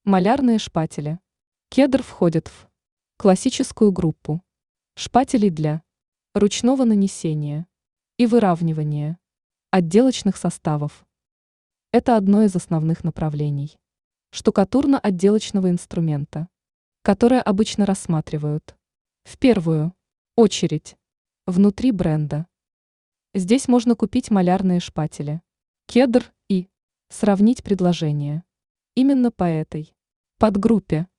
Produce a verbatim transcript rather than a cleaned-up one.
Малярные шпатели. Кедр входит в классическую группу шпателей для ручного нанесения и выравнивания отделочных составов. Это одно из основных направлений штукатурно-отделочного инструмента, которое обычно рассматривают в первую очередь внутри бренда. Здесь можно купить малярные шпатели, кедр и сравнить предложения. Именно по этой подгруппе